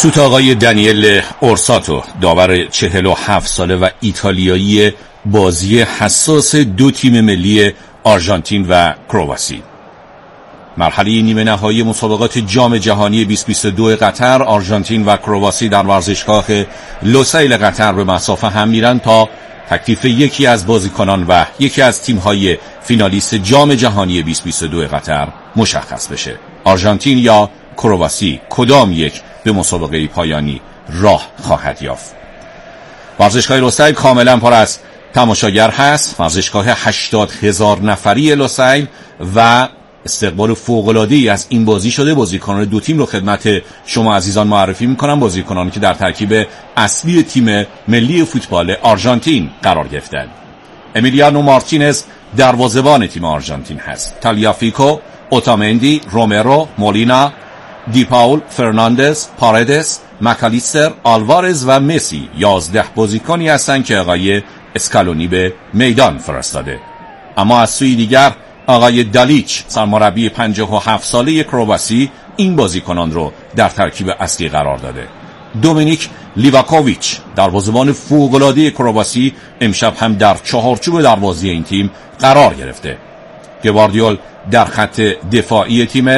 توسط آقای دانیل اورساتو، داور 47 ساله و ایتالیایی، بازی حساس دو تیم ملی آرژانتین و کرواسی. مرحله نیمه نهایی مسابقات جام جهانی 2022 قطر، آرژانتین و کرواسی در ورزشگاه لوسیل قطر به مسافه هم میرن تا تکلیف یکی از بازیکنان و یکی از تیم‌های فینالیست جام جهانی 2022 قطر مشخص بشه. آرژانتین یا کرواسی کدام یک به مسابقه پایانی راه خواهد یافت؟ ورزشگاه لوسیل کاملا پر از تماشاگر هست. ورزشگاه 80,000 نفری لوسیل و استقبال فوق‌العاده‌ای از این بازی شده. بازیکنان دو تیم رو خدمت شما عزیزان معرفی می‌کنم. بازیکنانی که در ترکیب اصلی تیم ملی فوتبال آرژانتین قرار گرفتند. امیلیانو مارتینز دروازه‌بان تیم آرژانتین هست. تالیافیکو، اوتامندی، رومرو، مولینا، دی پاول، فرناندز، پاردس، مکالیستر، آلوارز و مسی 11 بازیکنی هستند که آقای اسکالونی به میدان فرستاده. اما از سوی دیگر آقای دالیچ، سرمربی 57 ساله کرواسی، این بازیکنان رو در ترکیب اصلی قرار داده. دومینیک لیواکوویچ، دروازه‌بان فوق‌العاده کرواسی، امشب هم در چهارچوب دروازه این تیم قرار گرفته. گواردیول در خط دفاعی تیم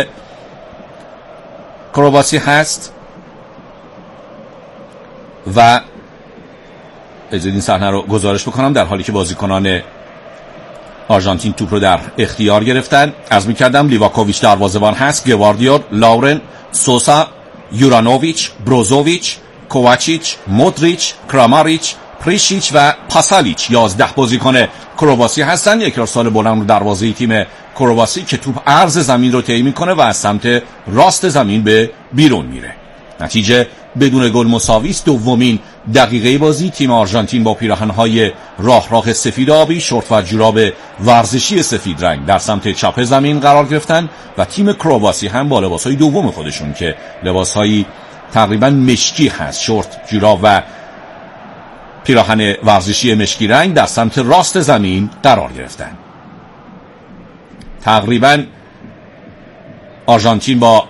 کرواسی هست و اجازه این صحنه رو گزارش بکنم در حالی که بازیکنان آرژانتین توپ رو در اختیار گرفتن. عرض می‌کردم لیواکوویچ دروازه‌بان هست، گواردیول، لاورن، سوسا، یورانوویچ، بروزوویچ، کوواچیچ، مودریچ، کراماریچ، پریشیچ و پاسالیچ 11 بازیکن کرواسی هستند. یک ارسال بلند رو دروازه تیم کرواسی که توپ عرض زمین رو طی می‌کنه و از سمت راست زمین به بیرون میره. نتیجه بدون گل مساوی است. دومین دقیقه بازی تیم آرژانتین با پیراهن‌های راه سفید آبی، شورت و جوراب ورزشی سفید رنگ در سمت چپ زمین قرار گرفتن و تیم کرواسی هم با لباس‌های دوم خودشون که لباس‌های تقریبا مشکی هست، شورت، جوراب و پیراهن ورزشی مشکی رنگ، در سمت راست زمین قرار گرفتن. تقریبا آرژانتین با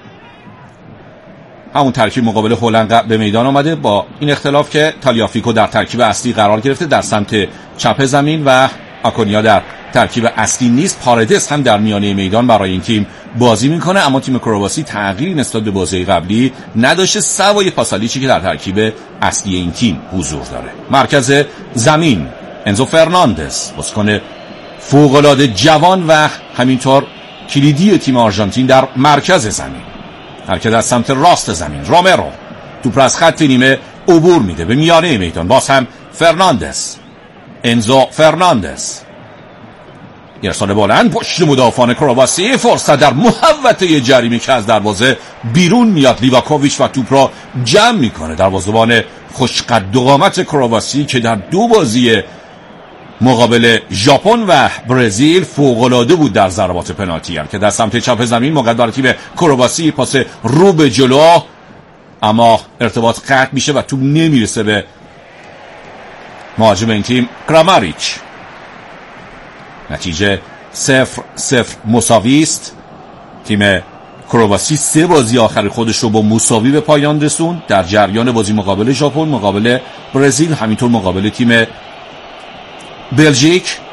همون ترکیب مقابل هلند به میدان آمده، با این اختلاف که تالیافیکو در ترکیب اصلی قرار گرفته در سمت چپ زمین و آکونیا در ترکیب اصلی نیست. پاردس هم در میانه میدان برای این تیم بازی میکنه، اما تیم کرواسی تغییری نسبت به بازی قبلی نداشته، سوای پاسالیچی که در ترکیب اصلی این تیم حضور داره. مرکز زمین انزو فرناندز، بازیکن فوق‌العاده جوان و همینطور کلیدی تیم آرژانتین در مرکز زمین. حرکت از سمت راست زمین، رومرو توپ از خط نیمه عبور میده به میانه میدان. باز هم فرناندز، انزو فرناندز، ارسال بلند پشت مدافعان کرواسی، فرصت در محوطه جریمه که از دروازه بیرون میاد. لیواکوویچ و توپ را جمع میکنه. دروازه‌بان خوشقد و قامت کرواسی که در دو بازی مقابل ژاپن و برزیل فوق‌العاده بود در ضربات پنالتی که در سمت چپ زمین موقع برای تیم کرواسی پاس رو به جلو، اما ارتباط قطع میشه و توپ نمیرسه به مهاجم این تیم کراماریچ. نتیجه 0-0 مساوی است. تیم کرواسی 3 بازی آخر خودش رو با مساوی به پایان رسوند در جریان بازی مقابل ژاپن، مقابل برزیل، همینطور مقابل تیم بلژیک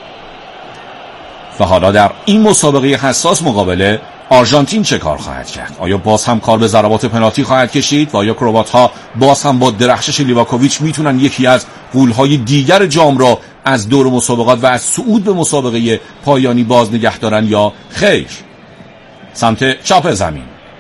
و حالا در این مسابقه حساس مقابل آرژانتین چه کار خواهد کرد؟ آیا باز هم کار به ضربات پنالتی خواهد کشید و آیا کروات‌ها باز هم با درخشش لیواکوویچ میتونن یکی از غول‌های دیگر جام را از دور مسابقات و از صعود به مسابقه پایانی باز نگه دارن یا خیر؟ سمت چپ زمین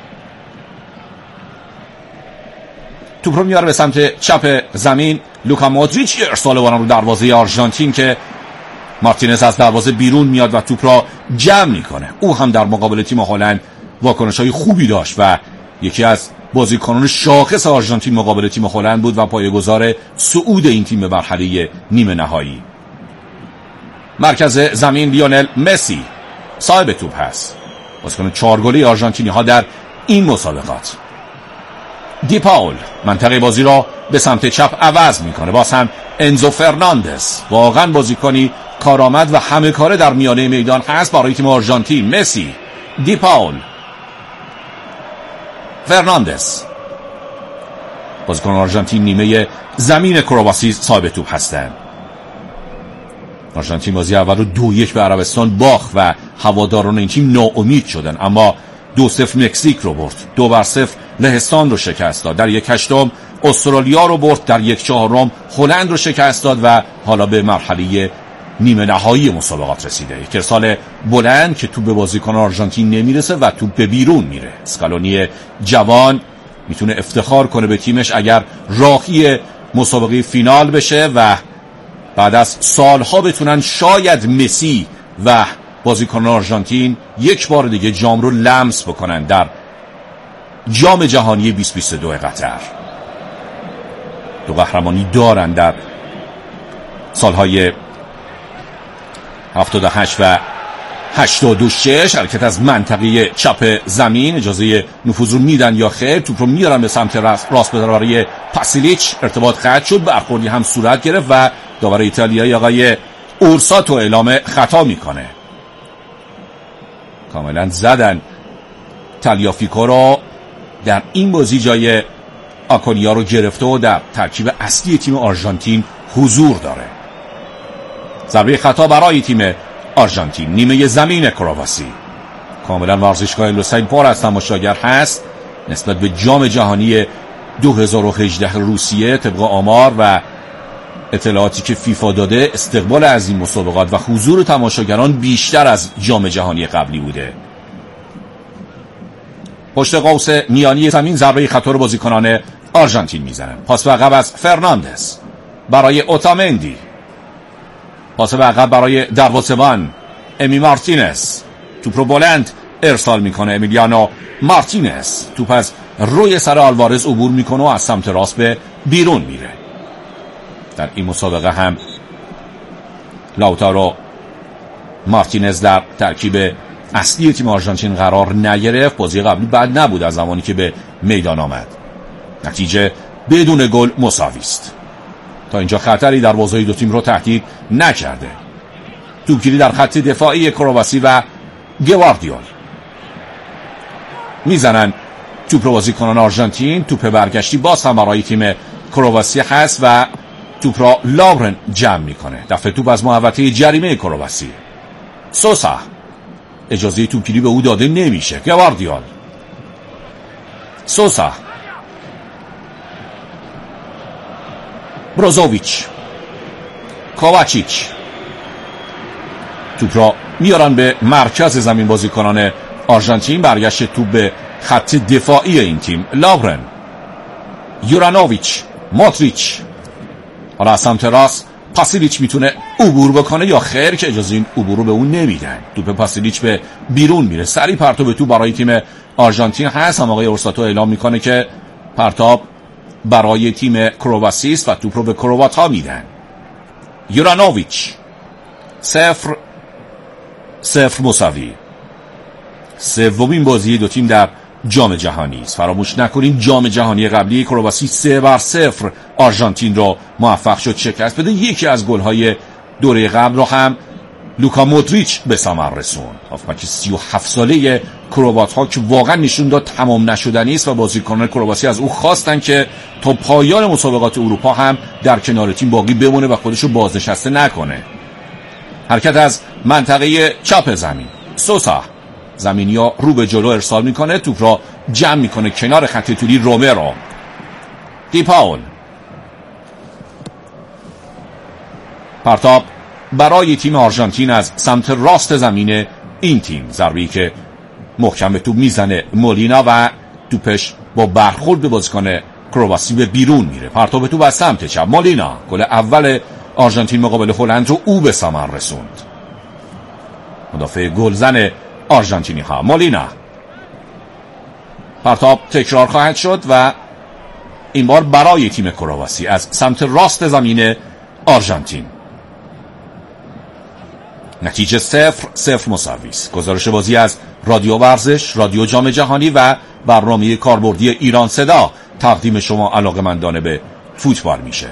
توپ رو میاره به سمت چپ زمین لوکا مودریچ، ارسال بلند رو دروازه آرژانتین که مارتینز از دروازه بیرون میاد و توپ را جمع میکنه. او هم در مقابل تیم هلند واکنش‌های خوبی داشت و یکی از بازیکنان شاخص آرژانتین مقابل تیم هلند بود و پایه‌گذار صعود این تیم به مرحله نیمه نهایی. مرکز زمین لیونل مسی صاحب توپ هست، بازیکن 4 گلی آرژانتینی ها در این مسابقات. دی پاول منطقه بازی را به سمت چپ عوض میکنه. باز هم انزو فرناندز، واقعا بازیکنی کارآمد و همه کاره در میانه میدان هست برای تیم آرژانتین. مسی، دی پاول، فرناندز، بازیکنان آرژانتین نیمه زمین کرواسی صاحب توپ هستند. آرژانتین بازی اول رو 2-1 به عربستان باخت و هواداران این تیم ناامید شدن، اما 2-0 مکزیک رو برد، 2-0 لهستان رو شکست داد، در 1/8 استرالیا رو برد، در 1/4 هلند رو شکست داد و حالا به مرحله نیمه نهایی مسابقات رسیده. یک ارسال بلند که توپ به بازیکن آرژانتین نمیرسه و توپ به بیرون میره. اسکالونی جوان میتونه افتخار کنه به تیمش اگر راهی مسابقه فینال بشه و بعد از سالها بتونن شاید مسی و بازیکنان آرژانتین یک بار دیگه جام رو لمس بکنن در جام جهانی 2022 قطر. دو قهرمانی دارن در سالهای 78 و 86. حرکت از منطقه چپ زمین، اجازه نفوذ رو میدن یا خیر؟ توپ رو میارن به سمت راست برای پاسیلیچ، ارتباط قطع شد، برخوردی هم صورت گرفت و داور ایتالیایی آقای اورساتو اعلام خطا میکنه. کاملا زدن تالیافیکو رو، در این بازی جای آکونیا رو گرفته و در ترکیب اصلی تیم آرژانتین حضور داره. ضربه خطا برای تیم آرژانتین، نیمه زمین کرواسی. کاملا ورزشگاه لوسین پر از تماشاگر هست نسبت به جام جهانی 2018 روسیه. طبق آمار و اطلاعاتی که فیفا داده، استقبال از این مسابقات و حضور تماشاگران بیشتر از جام جهانی قبلی بوده. پشت قوس میانی زمین ضربه خطا رو بازیکنان آرژانتین میزنن. پاس به عقب از فرناندز برای اوتامندی، پاس به عقب برای دروازه‌بان امی مارتینز، توپ رو بلند ارسال میکنه امیلیانو مارتینز، توپ از روی سر آلوارز عبور میکنه و از سمت راست به بیرون میره. در این مسابقه هم لاوتارو مارتینز در ترکیب اصلی تیم آرژانتین قرار نگرفت. بازی قبلی بد نبود از زمانی که به میدان آمد. نتیجه بدون گل مساوی است. تا اینجا خطری در بازی دو تیم رو تهدید نکرده. توپگیری در خط دفاعی کرواسی و گواردیول میزنن توپ رو بازیکنان آرژانتین. توپ برگشتی باز هم برای تیم کرواسی هست و توپ را لاورن جمع میکنه. دفعه توپ از محوطه جریمه کرواسی. سوسا، اجازه توپگیری به او داده نمیشه. گواردیول، سوسا، بروزوویچ، کوواچیچ، توپ را میارن به مرکز زمین بازیکنان آرژانتین. برگشت توپ به خط دفاعی این تیم. لاورن، یورانوویچ، ماتریچ، حالا از سمت راست پاسیلیچ میتونه عبور بکنه یا خیر که اجازه این عبور رو به اون نمیدن. توپ پاسیلیچ به بیرون میره. سری پرتاب توپ برای تیم آرژانتین هست. هم آقای اورساتو اعلام میکنه که پرتاب برای تیم کرواسی است و توپ رو به کرواتا میدن. یورانوویچ، 0-0 مساوی. سومین بازی دو تیم در جام جهانی است. فراموش نکنیم جام جهانی قبلی کرواسی 3-0 آرژانتین رو موفق شد شکست بده. یکی از گل‌های دوره قبل رو هم لوکا مودریچ به ثمر رسوند. هافبک 37 ساله کروات‌ها که واقعا نشون داد تمام نشدنی است و بازیکنان کرواسی از او خواستن که تا پایان مسابقات اروپا هم در کنار تیم باقی بمونه و خودش رو بازنشسته نکنه. حرکت از منطقه چپ زمین. سوسا، زمینیا رو به جلو ارسال میکنه، توپ را جمع میکنه کنار خط طولی. رومرو، دیپاول، پرتاب برای تیم آرژانتین از سمت راست زمین این تیم. ضربه‌ای که محکم به توپ میزنه مولینا و توپش با برخورد به بازیکن کرواسی به بیرون میره. پرتاب توپ از سمت چپ. مولینا، گل اول آرژانتین مقابل هلند رو او به ثمر رسوند. مدافع گلزن آرژانتینی ها. مولینا، پرتاب تکرار خواهد شد و این بار برای تیم کرواسی از سمت راست زمین آرژانتین. نتیجه 0-0 مساوی است. گزارش بازی از رادیو ورزش، رادیو جام جهانی و برنامه کاربردی ایران صدا تقدیم شما علاقه‌مندان به فوتبال میشه.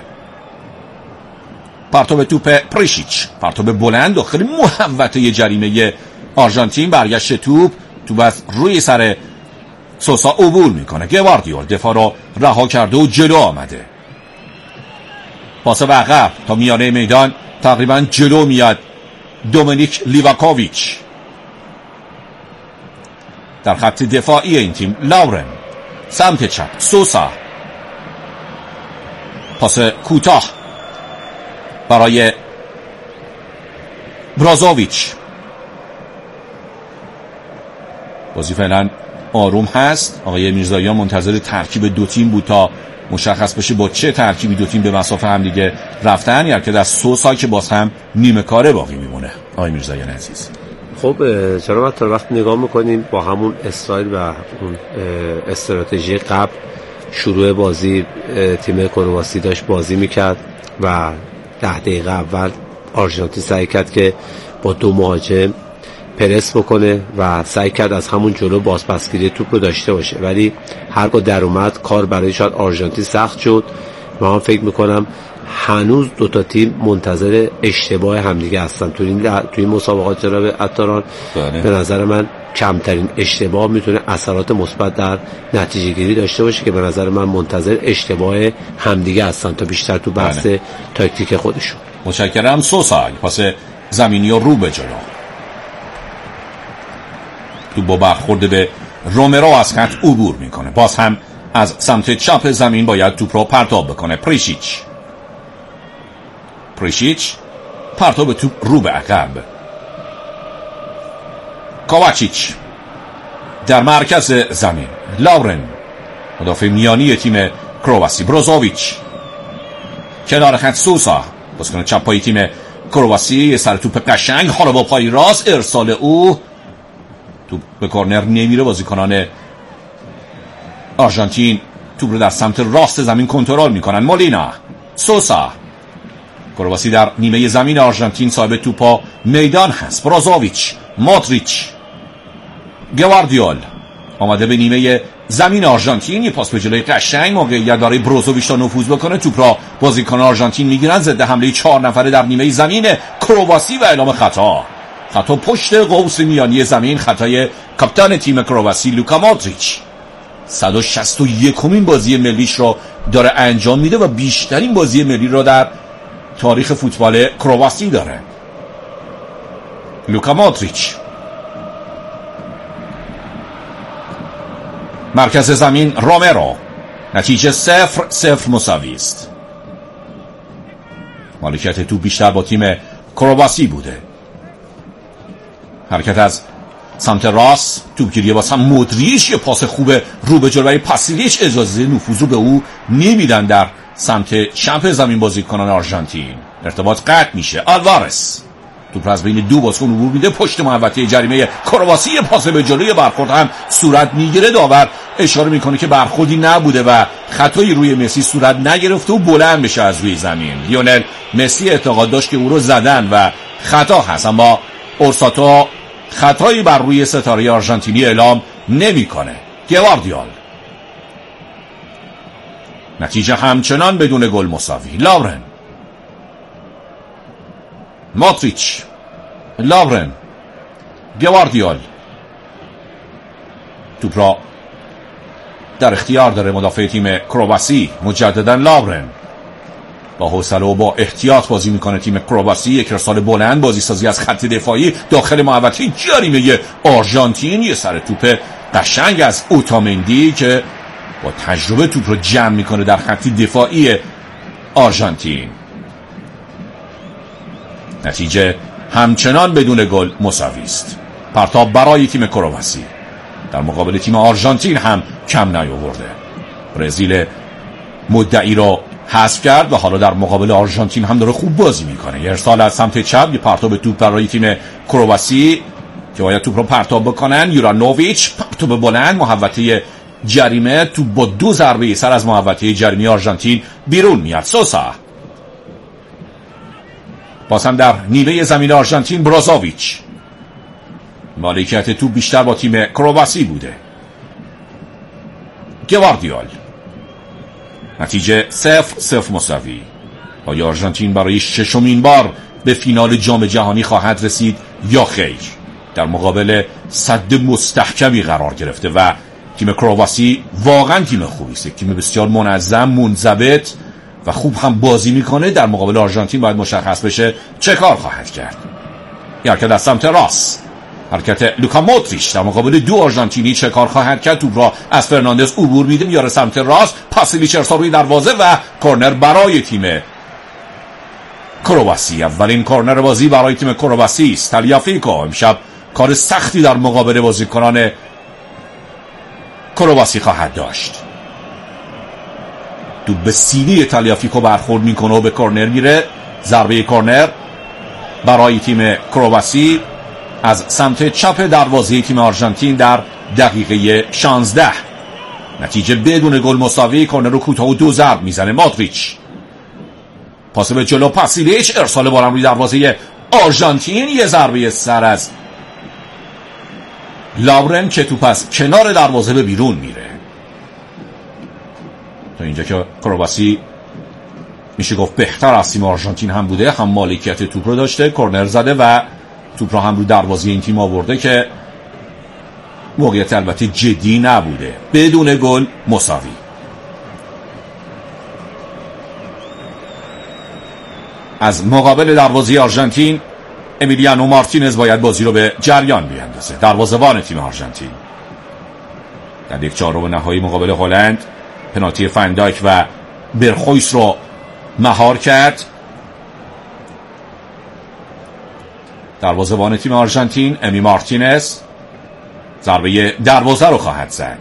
پرتاب توپ پریشیچ، پرتاب بلند داخل محوطه جریمه آرژانتین. برگشت توپ از روی سر سوسا عبور میکنه. گواردیول دفاع رو رها کرده و جلو آمده. پاس به عقب تا میانه میدان، تقریبا جلو میاد دومینیک لیواکوویچ. در خط دفاعی این تیم لاورن، سمت چپ سوسا، پاس کوتاه برای برازوویچ. بازی فعلا آروم هست. آقای میرزاییان منتظر ترکیب دو تیم بود تا مشخص بشه با چه ترکیبی دو تیم به مسافه هم دیگه رفتن، یا که در سوسا که باز هم نیمه کاره باقی میمونه. آقای میرزاییان عزیز، خب چرا تا وقت نگاه میکنیم با همون استایل و اون استراتژی قبل شروع بازی تیم کرواسی داشت بازی میکرد و 10 دقیقه اول آرژانتین سعی کرد که با 2 مهاجم پرس بکنه و سعی کرد از همون جلو بازپسگیری توپ رو داشته باشه، ولی هرگاه در اومد کار برای شاید آرژانتین سخت شد. من فکر میکنم هنوز دوتا تیم منتظر اشتباه همدیگه هستن توی این مسابقات. جناب عطاران، به نظر من کمترین اشتباه میتونه اثرات مثبت در نتیجه گیری داشته باشه که به نظر من منتظر اشتباه همدیگه هستن تا بیشتر تو بحث تاکتیک خودشون. متشکرم. سوسا پاس زمینی و رو به جلو، تو با برخورد به رومرو از خط عبور میکنه. باز هم از سمت چپ زمین باید توپ رو پرتاب بکنه. پریشیچ پرتاب توپ رو به عقب. کوواچیچ در مرکز زمین. لاورن مدافع میانی تیم کرواسی. بروزوویچ کنار خط. سوسا بازیکن چپ پای تیم کرواسی، سر توپ قشنگ، حالا با پای راست ارسال او توپ به کورنر نمیره. بازیکنان آرژانتین توپ رو در سمت راست زمین کنترل میکنن. مولینا، سوسا. کرواسی در نیمه زمین آرژانتین صاحب توپا میدان هست. برازوویچ، مودریچ، گواردیول آمده به نیمه زمین آرژانتین. یه پاس به جلوی قشنگ، موقعیت داره بروزوویچ تا نفوذ بکنه. توپ را بازیکن آرژانتین میگیرن. ضد حمله 4 نفره در نیمه زمین کرواسی و اعلام خطا پشت قوس میانی زمین. خطای کاپیتان تیم کرواسی لوکا مودریچ. 161مین بازی ملیش را داره انجام میده و بیشترین بازی ملی را در تاریخ فوتبال کرواسی داره. لوکا مودریچ مرکز زمین. رومرو. نتیجه 0-0 مساوی است. مالکیت توپ بیشتر با تیم کرواسی بوده. حرکت از سمت راست، توپگیری واسه مودریچ. یه پاس خوب رو به جلو برای پاسیلیچ، اجازه نفوذ رو به او نمیدن. در سمت چپ زمین بازیکنان آرژانتین ارتباط قطع میشه. آلوارز توپ از بین دو بازیکن عبور میده پشت محوطه جریمه کرواسی. یه پاس به جلوی برخورد هم صورت میگیره. داور اشاره میکنه که برخوردی نبوده و خطایی روی مسی صورت نگرفته و بلند بشه از روی زمین. لیونل مسی اعتقاد داشت که او رو زدن و خطا هست، اما اورساتو خطایی بر روی ستاره آرژانتینی اعلام نمیکنه. گواردیول. نتیجه همچنان بدون گل مساوی. لاورن، مودریچ، لاورن، گواردیول. توپ را در اختیار داره مدافع تیم کرواسی. مجددا لاورن با حوصله و با احتیاط بازی میکنه تیم کرواسی. یک ارسال بلند، بازی سازی از خط دفاعی داخل محوطه جریمه آرژانتین. یه سر توپ قشنگ از اوتامندی که با تجربه توپ رو جمع میکنه در خط دفاعی آرژانتین. نتیجه همچنان بدون گل مساوی است. پرتاب برای تیم کرواسی. در مقابل تیم آرژانتین هم کم نیاورده. برزیل مدعی را حذف کرد و حالا در مقابل آرژانتین هم داره خوب بازی میکنه. یه ارسال از سمت چپ، یه پرتاب توپ برای تیم کرواسی که باید توپ رو پرتاب بکنن. یورانوویچ پرتاب بلند، محوطه جریمه. توپ با 2 ضربه سر از محوطه جریمه آرژانتین بیرون میاد. سوسا باز هم در نیمه زمین آرژانتین. برازوویچ. مالکیت توپ بیشتر با تیم کرواسی بوده. گواردیول. نتیجه 0-0 مساوی. آیا آرژانتین برای 6مین بار به فینال جام جهانی خواهد رسید یا خیر؟ در مقابل سد مستحکمی قرار گرفته و تیم کرواسی واقعا تیم خوبی است، تیم بسیار منظم، منضبط و خوب هم بازی میکنه. در مقابل آرژانتین باید مشخص بشه چه کار خواهد کرد. حرکت از سمت راست، حرکت لوکا مودریچ در مقابل دو آرژانتینی چه کار خواهد کرد. توپ را از فرناندز عبور میده، میاره سمت راست، پاسیلیچ ارسال روی دروازه و کورنر برای تیم کرواسی. اولین کورنر بازی برای تیم کرواسی است. تالیافیکو امشب کار سختی در مقابل بازیکنان کرواسی خواهد داشت. توپ به سینه تالیافیکو برخورد میکنه و به کورنر میره. ضربه کورنر برای تیم کرواسی از سمت چپ دروازه تیم آرژانتین در دقیقه 16. نتیجه بدون گل مساوی. کورنر رو کوتاه و 2 ضرب میزنه مودریچ. پاس به جلو پاسیلیچ، ارسال بال روی دروازه آرژانتین. یه ضربه سر از لاورن که توپ از کنار دروازه به بیرون میره. تا اینجا که کرواسی میشه گفت بهتر از تیم آرژانتین هم بوده، هم مالکیت توپ رو داشته، کورنر زده و توپ رو هم رو دروازه این تیم آورده که موقعیت البته جدی نبوده. بدون گل مساوی. از مقابل دروازه آرژانتین امیلیانو مارتینز باید بازی رو به جریان بیاندازه. دروازه‌بان تیم آرژانتین در 1/4 نهایی مقابل هلند پنالتی فندایک و برخویس رو مهار کرد. دروازه‌بان تیم آرژانتین امی مارتینز ضربه دروازه رو خواهد زد.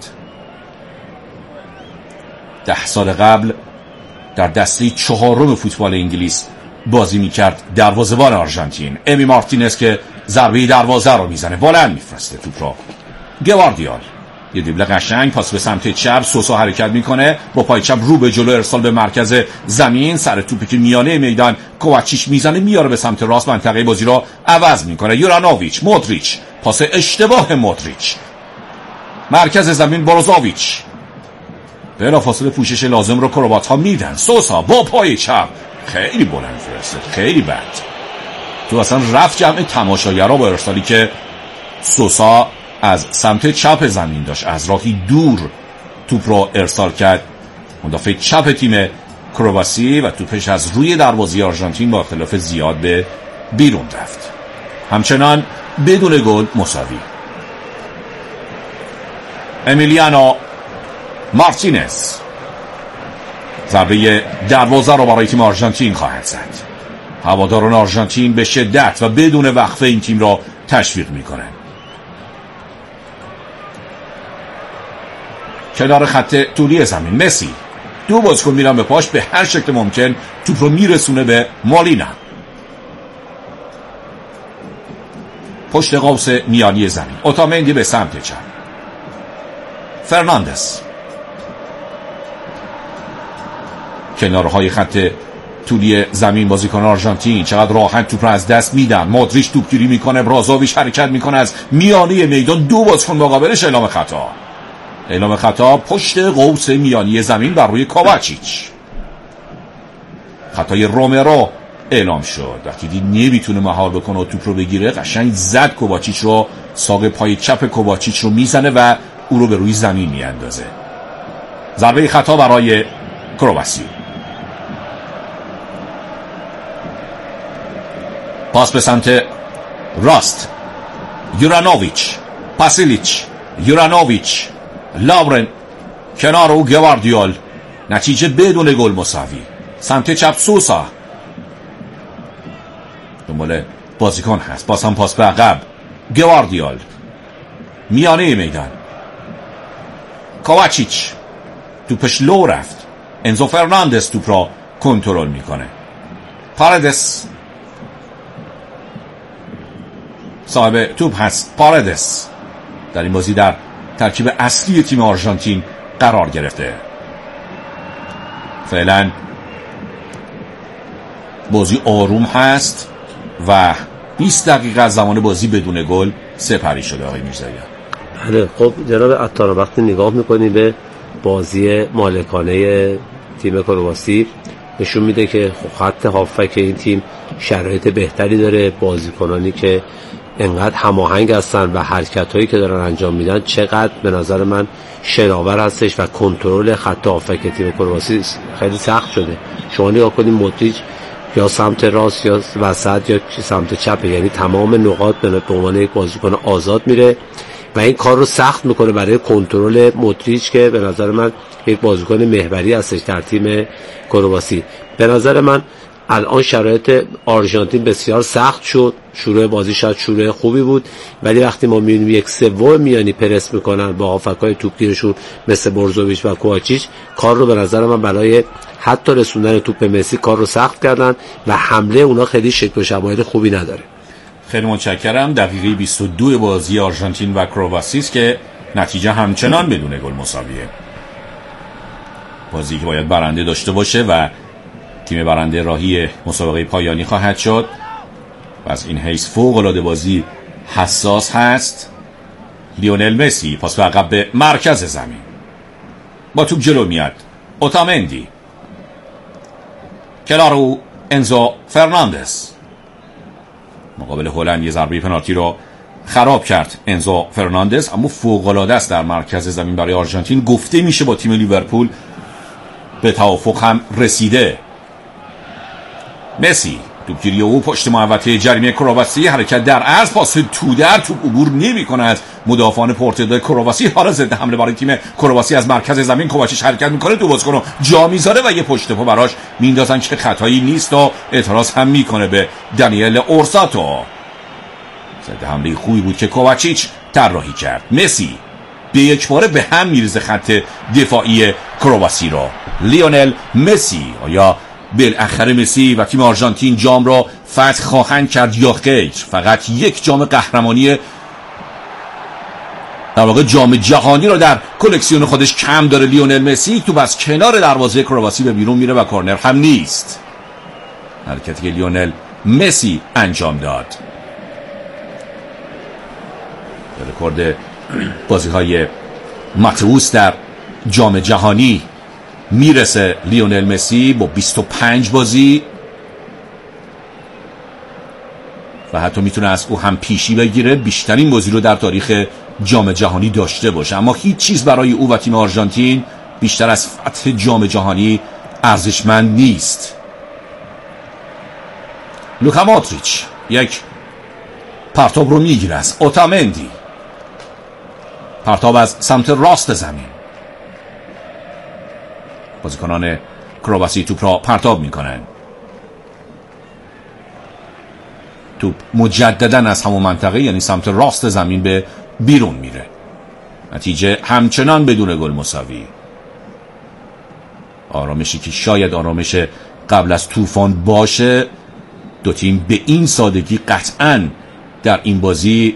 10 سال قبل در دسته 4 فوتبال انگلیس بازی میکرد دروازه‌بان آرژانتین امی مارتینز که ضربه دروازه رو میزنه، بلند میفرسته توپ رو. گواردیول یه دریبل قشنگ، پاس به سمت چپ، سوسا حرکت میکنه با پای چپ رو به جلو، ارسال به مرکز زمین. سر توپی که میانه میدان کوواچیچ میزنه میاره به سمت راست، منطقه بازی رو عوض میکنه. یورانوویچ، مودریچ، پاس اشتباه مودریچ، مرکز زمین بروزوویچ، بلافاصله پوشش لازم رو کروات ها میدن. سوسا با پای چپ خیلی بلند فرستاد، خیلی بد. تو اصلا رفت جمع تماشاگرها با ارسالی که سوسا از سمت چپ زمین داشت، از راهی دور توپ رو ارسال کرد. مدافع چپ تیم کرواسی و توپش از روی دروازه آرژانتین با اختلاف زیاد به بیرون رفت. همچنان بدون گل مساوی. امیلیانو مارتینز ضربه دروازه رو برای تیم آرژانتین خواهد زد. هواداران آرژانتین به شدت و بدون وقفه این تیم را تشویق میکنن. کنار خط طولی زمین مسی، 2 بازیکن میرن به پاش، به هر شکل ممکن توپ رو میرسونه به مالینا. پشت قوس میانی زمین، اوتامندی به سمت چپ، فرناندز کنارهای خط طولی زمین. بازیکن آرژانتین چقدر راحت توپ رو از دست میدن. مودریچ توپگیری میکنه، برازوویچ حرکت میکنه از میانه میدان، 2 بازیکن مقابلش. اعلام خطا. اعلام خطا پشت قوس میانی زمین بر روی کوواچیچ. خطای رومرو اعلام شد. وقتی دید نمیتونه مهار بکنه و توپ رو بگیره، قشنگ زد کوواچیچ رو، ساق پای چپ کوواچیچ رو میزنه و او رو به روی زمین میاندازه. ضربه خطا برای کرواسی. پاس به سمت راست، یورانوویچ، پاسیلیچ، یورانوویچ، لاورن، کنار او گواردیول. نتیجه بدون گل مساوی. سمت چپ سوسا دنبال بازیکن هست، باز هم پاس به عقب. گواردیول میانه میدان، کوواچیچ توپش لو رفت. انزو فرناندز توپ را کنترل میکنه. پارادس صاحب توپ هست. پارادس در این بازی در ترکیب اصلی تیم آرژانتین قرار گرفته. فعلا بازی آروم هست و 20 دقیقه از زمان بازی بدون گل سپری شده. آقای میرزایی، بله خب جناب عطار، وقتی نگاه میکنیم به بازی مالکانه تیم کرواسی، نشون میده که خط هافک این تیم شرایط بهتری داره، بازیکنانی که انقدر هماهنگ هستن و حرکت‌هایی که دارن انجام میدن چقدر به نظر من شناور هستش و کنترل خط هافک تیم کرواسی خیلی سخت شده. شما نگاه کنید مودریچ یا سمت راست یا وسط یا سمت چپ، یعنی تمام نقاط به عنوان یک بازیکن آزاد میره و این کار رو سخت میکنه برای کنترل مودریچ که به نظر من یک بازیکن محوری هستش در تیم کرواسی. به نظر من الان شرایط آرژانتین بسیار سخت شد. شروع بازی شاید شروع خوبی بود، ولی وقتی ما میبینیم یک سوم میانی پرس میکنن با هافکای توپگیرشون مثل برزوویچ و کوواچیچ، کار رو به نظر من برای حتی رسوندن توپ به مسی کار رو سخت کردن و حمله اونا خیلی شکل و شمایل خوبی نداره. خیلی متشکرم. دقیقه 22 بازی آرژانتین و کرواسی است که نتیجه همچنان بدون گل مساویه. بازی که باید برنده داشته باشه و تیم برنده راهی مسابقه پایانی خواهد شد و از این حیث فوق‌العاده بازی حساس هست. لیونل مسی پاس به عقب به مرکز زمین، با توپ جلو میاد اوتامندی، کنار انزو فرناندز مقابل هلند یه ضربه پنالتی رو خراب کرد انزو فرناندز، اما فوق‌العاده است در مرکز زمین برای آرژانتین. گفته میشه با تیم لیورپول به توافق هم رسیده. مسی توپگیری او پشت محوطه جریمه کرواسی، حرکت در عرض، پاس تو در، توپ عبور نمی‌کنه از مدافعان پرتغال کرواسی. حالا ضد حمله برای تیم کرواسی از مرکز زمین کوواچیچ حرکت میکنه، دو بازیکن رو جا میذاره و یه پشت پا براش میندازن که خطایی نیست و اعتراض هم میکنه به دانیل اورساتو. ضد حمله خوبی بود که کوواچیچ طراحی کرد. مسی به یک باره به هم میریزه خط دفاعی کرواسی رو. لیونل مسی، آیا بالاخره مسی و تیم آرژانتین جام را فتح خواهند کرد یا خیر؟ فقط یک جام قهرمانی، در واقع جام جهانی را در کلکسیون خودش کم داره لیونل مسی. تو بس کنار دروازه کرواسی به بیرون میره و کورنر هم نیست. حرکتی که لیونل مسی انجام داد رکورد بازی‌های ماتئوس در جام جهانی میرسه. لیونل مسی با 25 بازی و حتی میتونه از او هم پیشی بگیره، بیشترین بازی رو در تاریخ جام جهانی داشته باشه. اما هیچ چیز برای او و تیم آرژانتین بیشتر از فتح جام جهانی ارزشمند نیست. لوکا مودریچ یک پرتاب رو میگیره از اوتامندی، پرتاب از سمت راست زمین. بازیکنان کرواسی توپ را پرتاب میکنن، توپ مجددا از همون منطقه یعنی سمت راست زمین به بیرون میره. نتیجه همچنان بدون گل مساوی. آرامشی که شاید آرامش قبل از طوفان باشه، دو تیم به این سادگی قطعاً در این بازی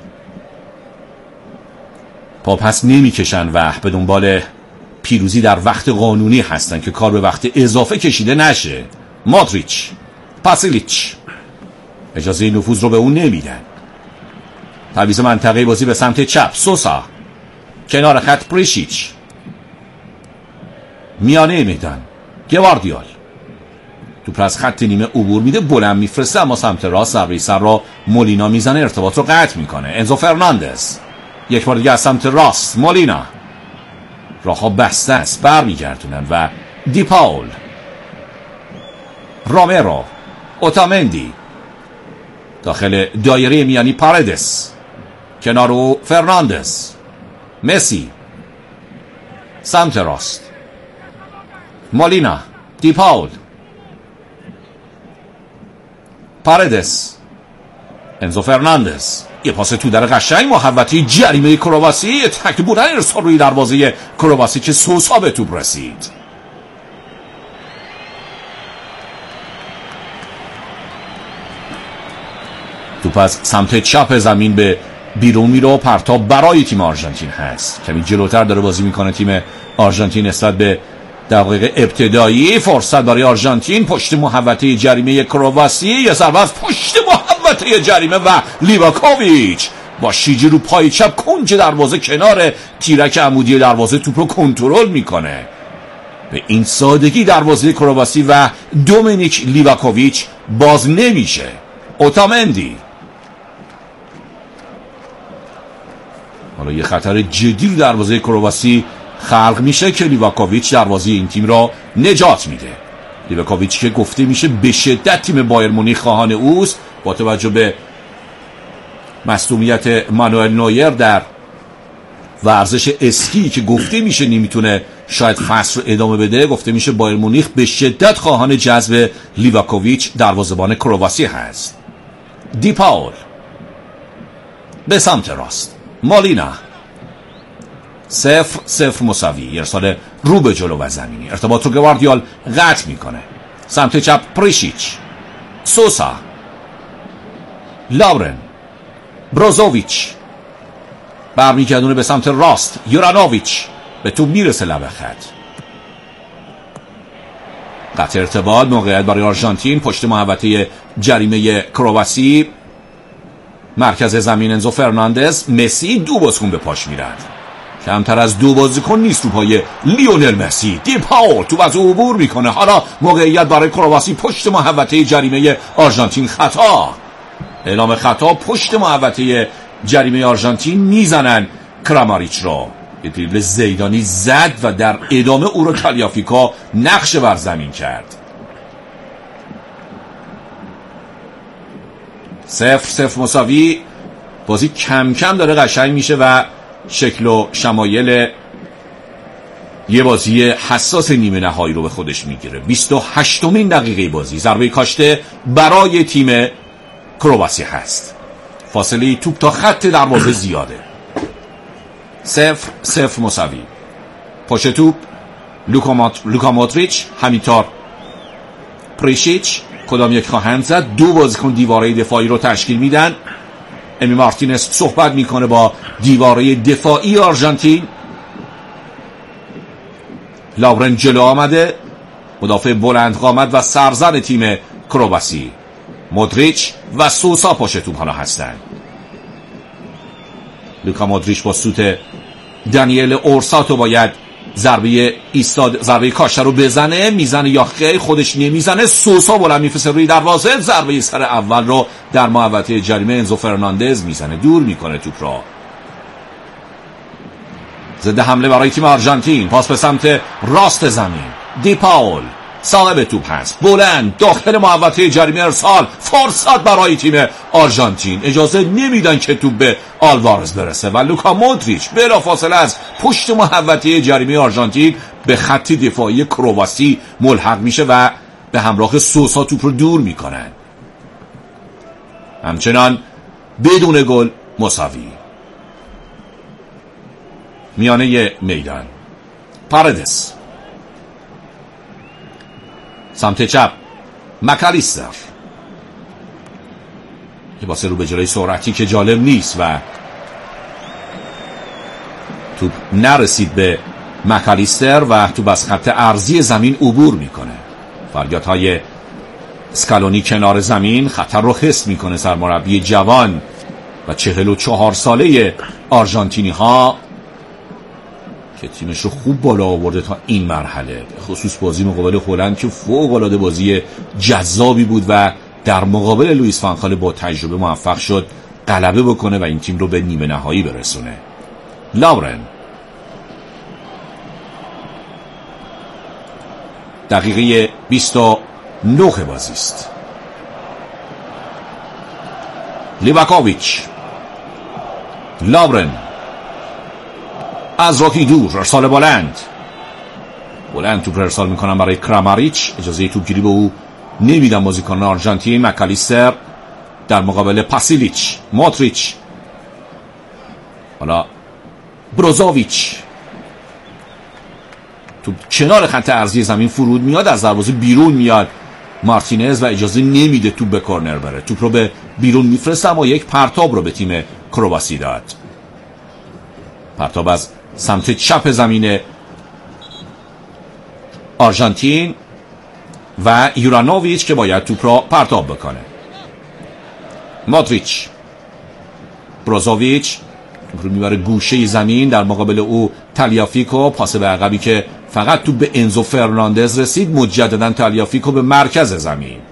پاپس نمیکشن و به دنبال پیروزی در وقت قانونی هستن که کار به وقت اضافه کشیده نشه. مودریچ، پاسیلیچ اجازه نفوذ رو به اون نمیدن. تعویض منطقه بازی به سمت چپ، سوسا کنار خط، پریشیچ میانه میدان، گواردیول توپ از خط نیمه عبور میده، بلند میفرسته، اما سمت راست ضربه سر را مولینا میزنه، ارتباط رو قطع میکنه. انزو فرناندز یک بار دیگه از سمت راست، مولینا راهها بسته است، برمیگردونن و دی پاول، رومرو، اوتامندی داخل دایره میانی، پاردس کنار فرناندز، مسی سمت راست، مولینا، دی پاول، پاردس، انزو فرناندز، یه پاس تو در قشنگ، محوطه جریمه کرواسی، تک بودن ارسال روی دروازه کرواسی که سوسا به توپ رسید. توپ از سمت چپ زمین به بیرون میره و پرتاب برای تیم آرژانتین هست. کمی جلوتر داره بازی میکنه تیم آرژانتین نسبت به دقایق ابتدایی. فرصت برای آرژانتین، پشت محوطه جریمه کرواسی، یه ضربه از پشت محوطه جریمه و لیواکوویچ با شیجی رو پای چپ کنج دروازه کنار تیرک عمودی دروازه توپ رو کنترل میکنه. به این سادگی دروازه کرواسی و دومینیک لیواکوویچ باز نمیشه. اوتامندی حالا یه خطر جدی دروازه کرواسی خلق میشه که لیواکوویچ دروازه این تیم را نجات میده. لیواکوویچ که گفته میشه به شدت تیم بایر مونیخ خواهان اوست، با توجه به مصدومیت مانوئل نویر در ورزش اسکی که گفته میشه نمیتونه شاید فصل رو ادامه بده، گفته میشه بایر مونیخ به شدت خواهان جذب لیواکوویچ دروازه‌بان کرواسی هست. دی پاول به سمت راست، مالینا 0-0 مساوی، ارسال رو به جلو و زمینی، ارتباط رو گواردیول قطع میکنه. سمت چپ پریشیچ، سوسا، لاورن، بروزوویچ برمیگردونه به سمت راست، یورانوویچ به تو میرسه لبه خط، قطع ارتباط، موقعیت برای آرژانتین پشت محوطه جریمه کرواسی، مرکز زمین انزو فرناندز، مسی، دو بازیکن به پاش میرن، کمتر از دو بازیکن نیست رو پای لیونل مسی. دی پاول تو از عبور میکنه، حالا موقعیت برای کرواسی پشت محوطه جریمه آرژانتین، خطا، اعلام خطا پشت محوطه جریمه آرژانتین، میزنن کراماریچ را. یه دریبل زیدانی زد و در ادامه او رو تالیافیکا نقش بر زمین کرد. 0-0 مساوی. بازی کم کم داره قشنگ میشه و شکل و شمایل یه بازی حساس نیمه نهایی رو به خودش میگیره. 28مین دقیقه بازی، ضربه کاشته برای تیم کرواسی هست، فاصله توپ تا خط دروازه زیاده. 0-0 مساوی. پشت توپ لوکا مودریچ، همینطور پریشیچ، کدام یک خواهند زد. دو بازیکن دیواره دفاعی رو تشکیل میدن. امی مارتینز صحبت میکنه با دیواره دفاعی آرژانتین. لاورن جلو آمده، مدافع بلند قامت و سرزن تیم کرواسی. مودریچ و سوسا پشت توپ حالا هستن. لوکا مودریچ با سوت دانیل اورساتو باید ضربه کاشته رو بزنه، میزنه یا خیر، خودش نمیزنه. سوسا بلند میفرسته روی دروازه، ضربه سر اول رو در محوطه جریمه انزو فرناندز میزنه، دور میکنه توپ را. ضد حمله برای تیم آرژانتین، پاس به سمت راست زمین، دی پاول صاحب توپ هست، بلند داخل محوطه جریمه، ارسال، فرصت برای تیم آرژانتین، اجازه نمیدن که توپ به آلوارز برسه و لوکا مودریچ بلافاصله از پشت محوطه جریمه آرژانتین به خط دفاعی کرواسی ملحق میشه و به همراه سوسا توپ رو دور میکنن. همچنان بدون گل مساوی. میانه میدان، پاردس سمت چپ، مکالیستر، یه باسه رو به جلوی سرعتی که جالب نیست و توپ نرسید به مکالیستر و توپ از خط عرضی زمین عبور میکنه. فریادهای اسکالونی کنار زمین، خطر رو حس میکنه سرمربی جوان و 44 ساله آرژانتینی ها که تیمش رو خوب بالا آورده تا این مرحله، خصوص بازی مقابل هلند که فوق العاده بازی جذابی بود و در مقابل لوئیس فانخال با تجربه موفق شد غلبه بکنه و این تیم رو به نیمه نهایی برسونه. لاورن دقیقه 29 بازی است. لیواکوویچ، لاورن از راکی دور، ارسال بلند توپ ارسال میکنن برای کراماریچ، اجازه توپگیری به او نمیدن بازیکنان آرژانتین. مکالیستر در مقابل پاسیلیچ، مودریچ، حالا بروزوویچ، توپ کنار خط عرضی زمین فرود میاد، از دروازه بیرون میاد مارتینز و اجازه نمیده توپ به کورنر بره، توپ رو به بیرون میفرسته اما یک پرتاب رو به تیم کرواسی داد. پرتاب از سمت چپ زمین آرژانتین و یورانوویچ که باید توپ را پرتاب بکنه. مودریچ، بروزوویچ توپ رو میبره گوشه زمین، در مقابل او تالیافیکو، پاس به عقبی که فقط توپ به انزو فرناندز رسید. مجددا تالیافیکو به مرکز زمین،